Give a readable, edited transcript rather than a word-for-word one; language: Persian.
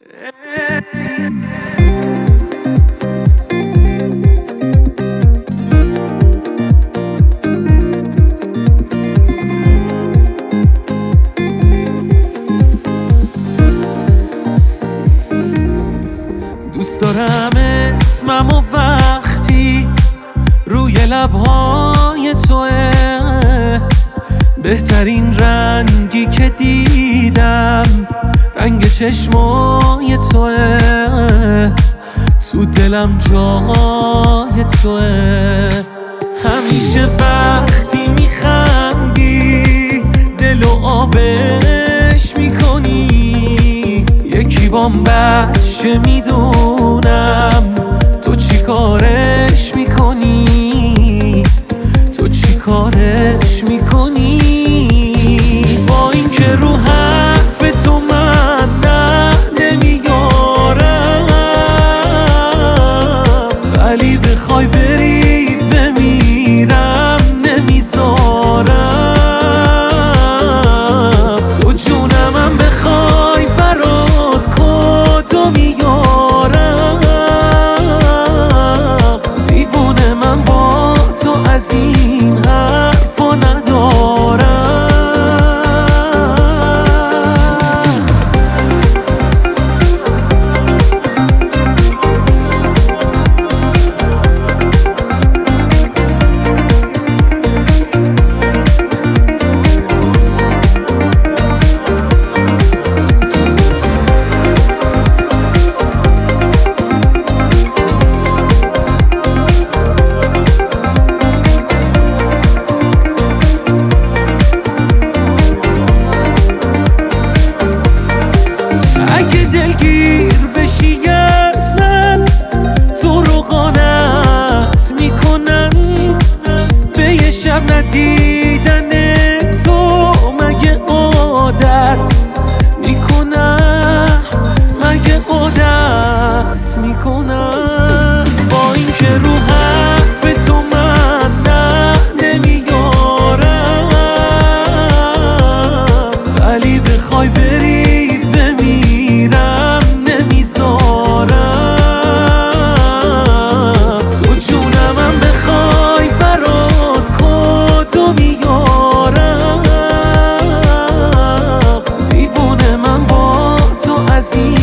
دوست دارم اسمم و وقتی روی لبهای توه، بهترین رنگی که دیدم رنگ چشمای توه، تو دلم جای توه. همیشه وقتی میخندی دلو آبش میکنی، یکی بام بچه میدونم تو چی کارش میکنی، تو چی کارش میکنی. با این که رو حرف تو من نمیارم، ولی بخوای بری بمیرم نمیذارم. تو جونمم بخوای برات کدو میارم، دیوونه من با تو از این حرفا ندارم. اگه دلگیر بشی از من، تو رو قانت میکنم. به یه شب ندیدن تو مگه عادت میکنم، مگه عادت میکنم. با این که رو حرف تو من نمیارم، ولی بخوای بری بمیرم نمیذارم. تو جونمم بخوای برات کدو میارم، دیوونه من با تو از این